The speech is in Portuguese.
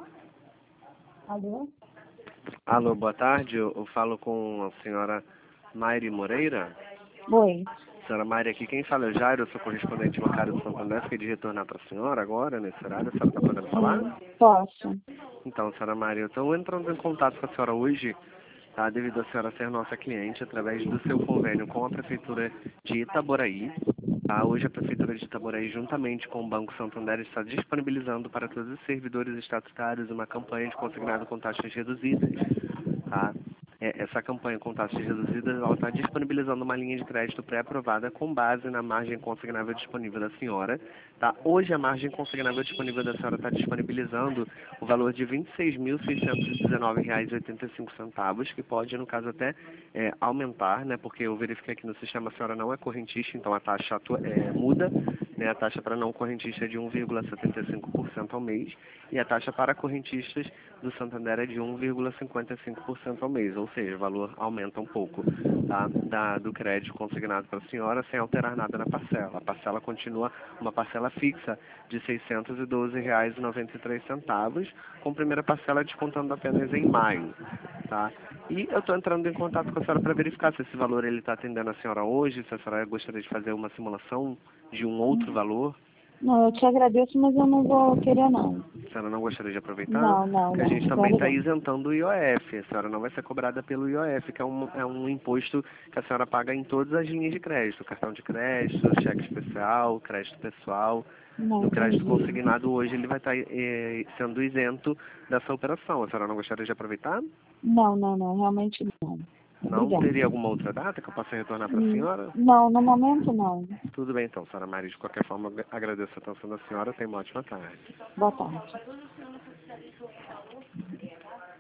Alô? Alô, boa tarde. Eu falo com a senhora Mayre Moreira. Oi. Senhora Mayre, aqui quem fala é Jairo, eu sou correspondente bancário do Santander. Fiquei de retornar para a senhora agora, nesse horário. A senhora está podendo falar? Posso. Então, senhora Mayre, eu estou entrando em contato com a senhora hoje, tá? Devido a senhora ser nossa cliente, através do seu convênio com a Prefeitura de Itaboraí. Tá? Hoje a Prefeitura de Itaboraí, juntamente com o Banco Santander, está disponibilizando para todos os servidores estatutários uma campanha de consignado com taxas reduzidas. Tá? Essa campanha com taxas reduzidas, ela está disponibilizando uma linha de crédito pré-aprovada com base na margem consignável disponível da senhora. Tá? Hoje a margem consignável disponível da senhora está disponibilizando o valor de R$ 26.619,85, que pode, no caso, até aumentar, né? Porque eu verifiquei aqui no sistema, a senhora não é correntista, então a taxa muda, né? A taxa para não correntista é de 1,75% ao mês e a taxa para correntistas do Santander é de 1,55% ao mês, ou seja, o valor aumenta um pouco, tá? Do crédito consignado para a senhora sem alterar nada na parcela. A parcela continua uma parcela fixa de R$ 612,93, com primeira parcela descontando apenas em maio. Tá? E eu estou entrando em contato com a senhora para verificar se esse valor ele está atendendo a senhora hoje, se a senhora gostaria de fazer uma simulação de um outro valor. Não, eu te agradeço, mas eu não vou querer, não. A senhora não gostaria de aproveitar? Não. Porque a gente também está Quero não. isentando o IOF. A senhora não vai ser cobrada pelo IOF, que é um imposto que a senhora paga em todas as linhas de crédito. Cartão de crédito, cheque especial, crédito pessoal. Não, O crédito entendi. consignado hoje ele vai estar sendo isento dessa operação. A senhora não gostaria de aproveitar? Não, realmente não. Não Obrigada. teria alguma outra data que eu possa retornar para a senhora? Não, no momento não. Tudo bem então, senhora Mari. De qualquer forma, agradeço a atenção da senhora. Tenha uma ótima tarde. Boa tarde.